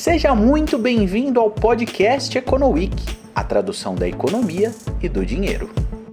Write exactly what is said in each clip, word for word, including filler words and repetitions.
Seja muito bem-vindo ao podcast EconoWeek, a tradução da economia e do dinheiro.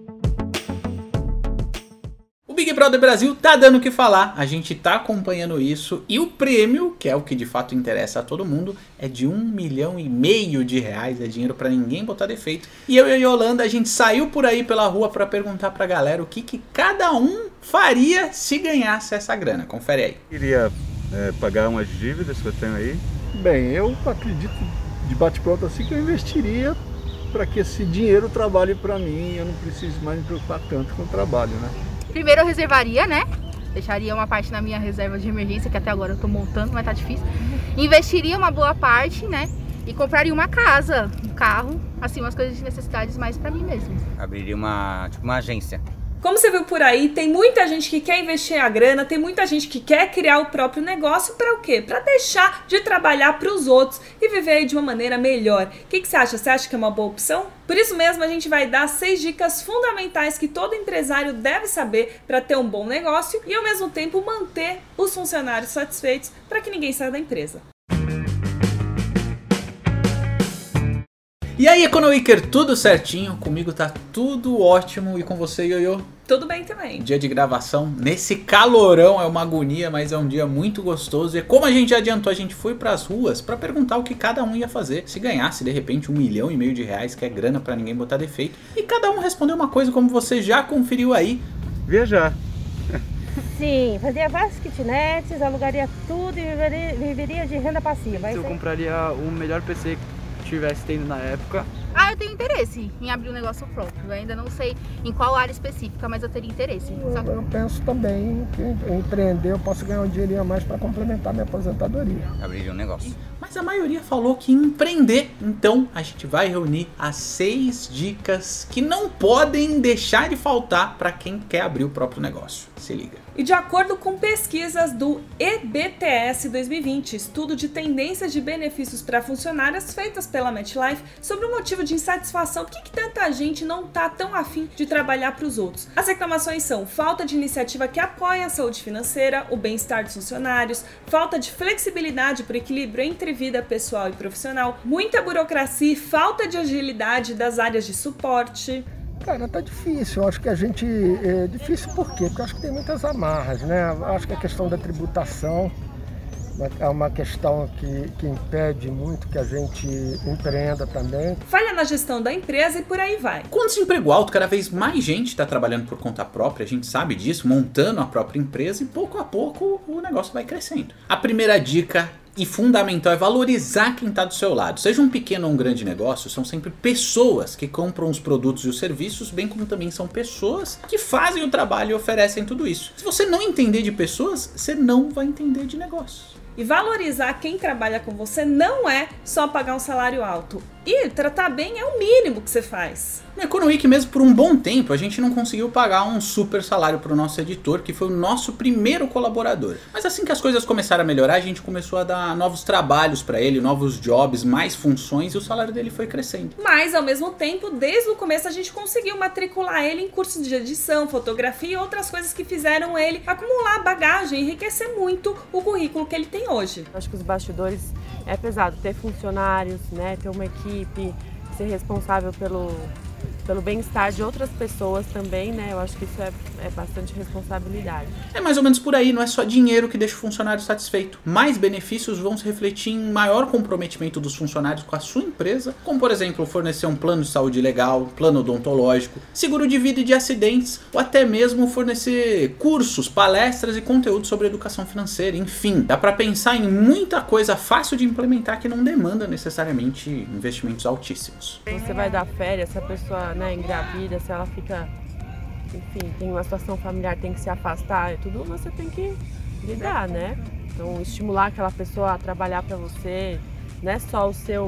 O Big Brother Brasil tá dando o que falar, a gente tá acompanhando isso e o prêmio, que é o que de fato interessa a todo mundo, é de um milhão e meio de reais, é dinheiro pra ninguém botar defeito. E eu e a Yolanda, a gente saiu por aí pela rua pra perguntar pra galera o que, que cada um faria se ganhasse essa grana. Confere aí. Queria é, pagar umas dívidas que eu tenho aí. Bem, eu acredito de bate-pronto assim que eu investiria para que esse dinheiro trabalhe para mim e eu não preciso mais me preocupar tanto com o trabalho, né? Primeiro eu reservaria, né? Deixaria uma parte na minha reserva de emergência, que até agora eu tô montando, mas tá difícil. Investiria uma boa parte, né? E compraria uma casa, um carro, assim, umas coisas de necessidades mais pra mim mesmo. Abriria uma, tipo, uma agência. Como você viu por aí, tem muita gente que quer investir a grana, tem muita gente que quer criar o próprio negócio para o quê? Para deixar de trabalhar para os outros e viver de uma maneira melhor. O que, que você acha? Você acha que é uma boa opção? Por isso mesmo, a gente vai dar seis dicas fundamentais que todo empresário deve saber para ter um bom negócio e, ao mesmo tempo, manter os funcionários satisfeitos para que ninguém saia da empresa. E aí, EconoWeeker, tudo certinho? Comigo tá tudo ótimo e com você, Ioiô? Tudo bem também. Dia de gravação, nesse calorão, é uma agonia, mas é um dia muito gostoso. E como a gente já adiantou, a gente foi pras ruas pra perguntar o que cada um ia fazer se ganhasse, de repente, um milhão e meio de reais, que é grana pra ninguém botar defeito. E cada um respondeu uma coisa, como você já conferiu aí. Viajar. Sim, fazia várias kitnets, alugaria tudo e viveria, viveria de renda passiva. Eu compraria o melhor P C que tivesse tendo na época. Ah, eu tenho interesse em abrir um negócio próprio. Eu ainda não sei em qual área específica, mas eu teria interesse. Eu, eu penso também que empreender eu posso ganhar um dinheirinho a mais para complementar minha aposentadoria. Abriria um negócio. Mas a maioria falou que empreender. Então a gente vai reunir as seis dicas que não podem deixar de faltar para quem quer abrir o próprio negócio. Se liga. E de acordo com pesquisas do E B T S dois mil e vinte, estudo de tendências de benefícios para funcionários feitas pela MetLife, sobre o motivo de insatisfação, por que, que tanta gente não tá tão afim de trabalhar para os outros? As reclamações são falta de iniciativa que apoia a saúde financeira, o bem-estar dos funcionários, falta de flexibilidade para o equilíbrio entre vida pessoal e profissional, muita burocracia e falta de agilidade das áreas de suporte. Cara, tá difícil. Eu acho que a gente... É difícil por quê? Porque eu acho que tem muitas amarras, né? Eu acho que a questão da tributação é uma questão que, que impede muito que a gente empreenda também. Falha na gestão da empresa e por aí vai. Com o desemprego alto, cada vez mais gente está trabalhando por conta própria, a gente sabe disso, montando a própria empresa e pouco a pouco o negócio vai crescendo. A primeira dica e fundamental é valorizar quem está do seu lado. Seja um pequeno ou um grande negócio, são sempre pessoas que compram os produtos e os serviços, bem como também são pessoas que fazem o trabalho e oferecem tudo isso. Se você não entender de pessoas, você não vai entender de negócio. E valorizar quem trabalha com você não é só pagar um salário alto. E tratar bem é o mínimo que você faz. No EconoWeek mesmo, por um bom tempo, a gente não conseguiu pagar um super salário para o nosso editor, que foi o nosso primeiro colaborador. Mas assim que as coisas começaram a melhorar, a gente começou a dar novos trabalhos para ele, novos jobs, mais funções, e o salário dele foi crescendo. Mas, ao mesmo tempo, desde o começo a gente conseguiu matricular ele em cursos de edição, fotografia e outras coisas que fizeram ele acumular bagagem e enriquecer muito o currículo que ele tem hoje. Acho que os bastidores é pesado, ter funcionários, né, ter uma equipe, ser responsável pelo, pelo bem-estar de outras pessoas também, né, eu acho que isso é, é bastante responsabilidade. É mais ou menos por aí, não é só dinheiro que deixa o funcionário satisfeito. Mais benefícios vão se refletir em maior comprometimento dos funcionários com a sua empresa, como por exemplo fornecer um plano de saúde legal, plano odontológico, seguro de vida e de acidentes, ou até mesmo fornecer cursos, palestras e conteúdo sobre educação financeira, enfim. Dá para pensar em muita coisa fácil de implementar que não demanda necessariamente investimentos altíssimos. Você vai dar férias, se a pessoa, né, engravida, se ela fica... Enfim, tem uma situação familiar, tem que se afastar, é tudo você tem que lidar, né? Então, estimular aquela pessoa a trabalhar para você, não é só o seu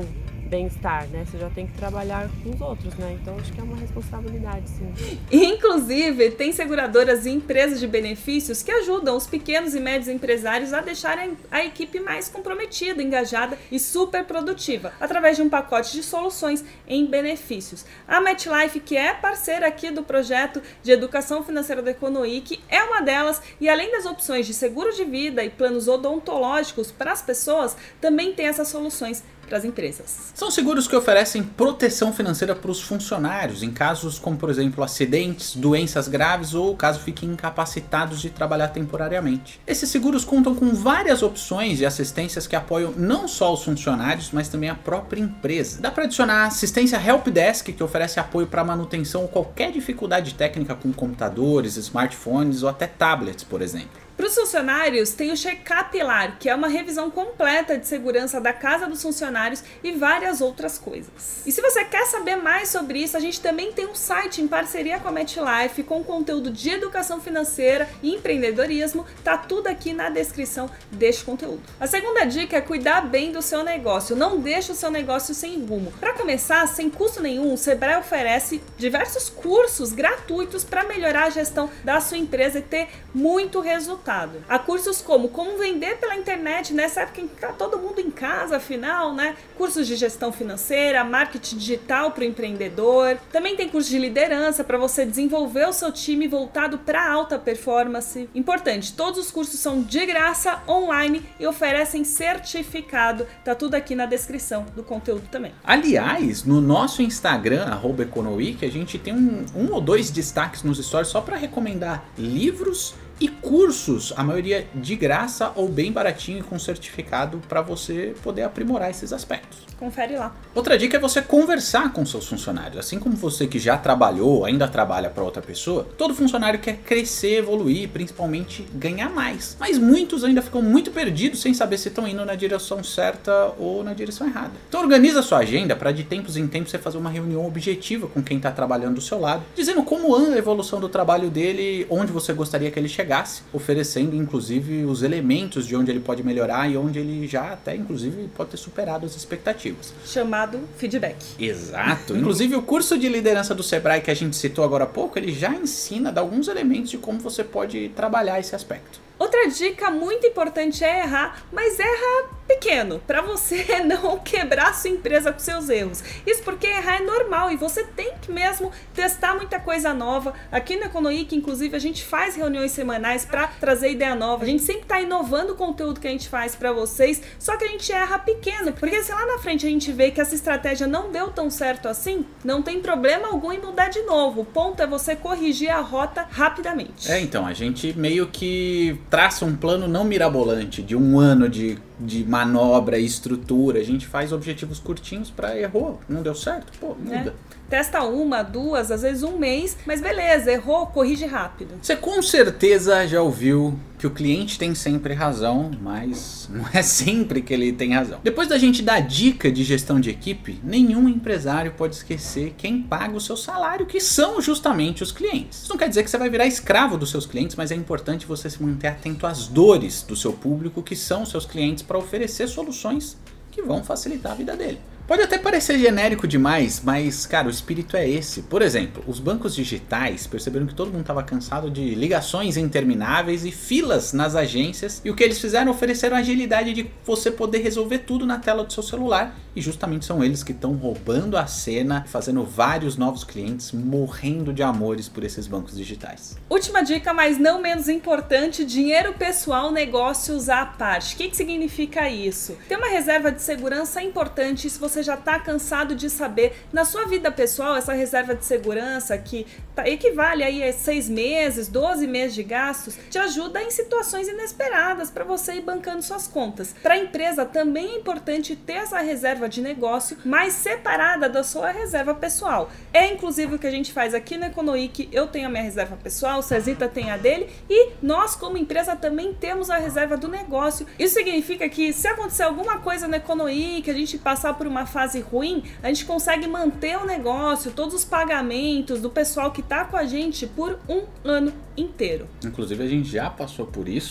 bem-estar, né? Você já tem que trabalhar com os outros, né? Então acho que é uma responsabilidade, sim. Inclusive, tem seguradoras e empresas de benefícios que ajudam os pequenos e médios empresários a deixarem a equipe mais comprometida, engajada e super produtiva, através de um pacote de soluções em benefícios. A MetLife, que é parceira aqui do projeto de educação financeira do Economic, é uma delas, e além das opções de seguro de vida e planos odontológicos para as pessoas, também tem essas soluções para as empresas. São seguros que oferecem proteção financeira para os funcionários em casos como, por exemplo, acidentes, doenças graves ou caso fiquem incapacitados de trabalhar temporariamente. Esses seguros contam com várias opções de assistências que apoiam não só os funcionários, mas também a própria empresa. Dá para adicionar a assistência Help Desk, que oferece apoio para manutenção ou qualquer dificuldade técnica com computadores, smartphones ou até tablets, por exemplo. Para os funcionários, tem o Check-up Pilar, que é uma revisão completa de segurança da casa dos funcionários e várias outras coisas. E se você quer saber mais sobre isso, a gente também tem um site em parceria com a MetLife com conteúdo de educação financeira e empreendedorismo. Tá tudo aqui na descrição deste conteúdo. A segunda dica é cuidar bem do seu negócio. Não deixe o seu negócio sem rumo. Para começar, sem custo nenhum, o Sebrae oferece diversos cursos gratuitos para melhorar a gestão da sua empresa e ter muito resultado. Há cursos como como vender pela internet nessa época em que está todo mundo em casa, afinal, né? Cursos de gestão financeira, marketing digital para o empreendedor. Também tem curso de liderança para você desenvolver o seu time voltado para alta performance. Importante, todos os cursos são de graça, online e oferecem certificado. Tá tudo aqui na descrição do conteúdo também. Aliás, no nosso Instagram, arroba Economic, a gente tem um, um ou dois destaques nos stories só para recomendar livros e cursos, a maioria de graça ou bem baratinho e com certificado para você poder aprimorar esses aspectos. Confere lá. Outra dica é você conversar com seus funcionários. Assim como você que já trabalhou, ainda trabalha para outra pessoa, todo funcionário quer crescer, evoluir, principalmente ganhar mais. Mas muitos ainda ficam muito perdidos sem saber se estão indo na direção certa ou na direção errada. Então organiza a sua agenda para de tempos em tempos você fazer uma reunião objetiva com quem está trabalhando do seu lado, dizendo como anda a evolução do trabalho dele, onde você gostaria que ele chegasse, oferecendo inclusive os elementos de onde ele pode melhorar e onde ele já até inclusive pode ter superado as expectativas. Chamado feedback. Exato. Inclusive o curso de liderança do Sebrae que a gente citou agora há pouco, ele já ensina, dá alguns elementos de como você pode trabalhar esse aspecto. Outra dica muito importante é errar, mas erra pequeno, para você não quebrar sua empresa com seus erros. Isso porque errar é normal e você tem que mesmo testar muita coisa nova. Aqui no Economic, inclusive, a gente faz reuniões semanais para trazer ideia nova. A gente sempre está inovando o conteúdo que a gente faz para vocês, só que a gente erra pequeno, porque se lá na frente a gente vê que essa estratégia não deu tão certo assim, não tem problema algum em mudar de novo. O ponto é você corrigir a rota rapidamente. É, então, a gente meio que traça um plano não mirabolante de um ano de, de manobra e estrutura. A gente faz objetivos curtinhos para errou, não deu certo, pô, muda. É. Testa uma, duas, às vezes um mês, mas beleza, errou, corrige rápido. Você com certeza já ouviu que o cliente tem sempre razão, mas não é sempre que ele tem razão. Depois da gente dar dica de gestão de equipe, nenhum empresário pode esquecer quem paga o seu salário, que são justamente os clientes. Isso não quer dizer que você vai virar escravo dos seus clientes, mas é importante você se manter atento às dores do seu público, que são os seus clientes, para oferecer soluções que vão facilitar a vida dele. Pode até parecer genérico demais, mas, cara, o espírito é esse. Por exemplo, os bancos digitais perceberam que todo mundo estava cansado de ligações intermináveis e filas nas agências, e o que eles fizeram? Ofereceram a agilidade de você poder resolver tudo na tela do seu celular, e justamente são eles que estão roubando a cena, fazendo vários novos clientes morrendo de amores por esses bancos digitais. Última dica, mas não menos importante: dinheiro pessoal, negócios à parte. O que, que significa isso? Ter uma reserva de segurança é importante se você já está cansado de saber. Na sua vida pessoal, essa reserva de segurança que tá, equivale aí a seis meses, doze meses de gastos, te ajuda em situações inesperadas para você ir bancando suas contas. Para a empresa também é importante ter essa reserva de negócio mais separada da sua reserva pessoal. É inclusive o que a gente faz aqui no Economic. Eu tenho a minha reserva pessoal, o Cezita tem a dele, e nós como empresa também temos a reserva do negócio. Isso significa que se acontecer alguma coisa no Economic, a gente passar por uma fase ruim, a gente consegue manter o negócio, todos os pagamentos do pessoal que está com a gente por um ano inteiro. Inclusive a gente já passou por isso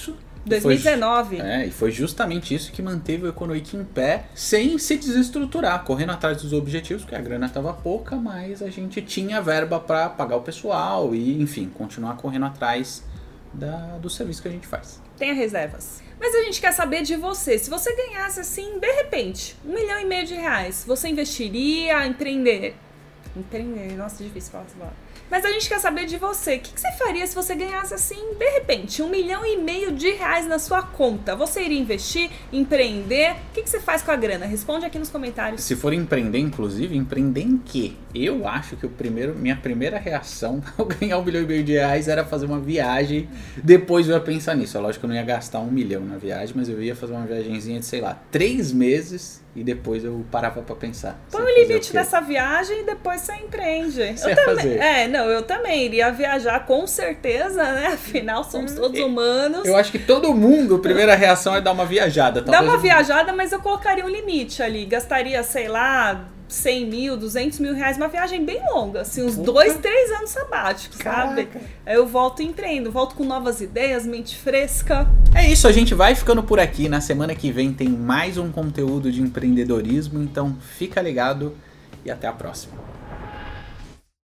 dois mil e dezenove. Foi, é, e foi justamente isso que manteve o Economic em pé, sem se desestruturar, correndo atrás dos objetivos, porque a grana estava pouca, mas a gente tinha verba para pagar o pessoal e, enfim, continuar correndo atrás da, do serviço que a gente faz. Tenha reservas. Mas a gente quer saber de você. Se você ganhasse, assim, de repente, um milhão e meio de reais, você investiria, empreender? Empreender, nossa, difícil falar essa palavra. Mas a gente quer saber de você. O que, que você faria se você ganhasse, assim, de repente, um milhão e meio de reais na sua conta? Você iria investir, empreender? O que, que você faz com a grana? Responde aqui nos comentários. Se for empreender, inclusive, empreender em quê? Eu acho que o primeiro, minha primeira reação ao ganhar um milhão e meio de reais era fazer uma viagem. Depois eu ia pensar nisso. É lógico que eu não ia gastar um milhão na viagem, mas eu ia fazer uma viagenzinha de, sei lá, três meses e depois eu parava pra pensar. Põe o limite dessa viagem e depois você empreende. Você eu ia também, fazer. É, não, eu também iria viajar com certeza, né? Afinal, somos todos humanos. Eu acho que todo mundo, a primeira reação é dar uma viajada. Dá uma viajada, mas eu colocaria um limite ali. Gastaria, sei lá, cem mil, duzentos mil reais, uma viagem bem longa, assim, uns Puta. dois, três anos sabáticos, sabe? Aí eu volto e empreendo, volto com novas ideias, mente fresca. É isso, a gente vai ficando por aqui. Na semana que vem tem mais um conteúdo de empreendedorismo, então fica ligado e até a próxima.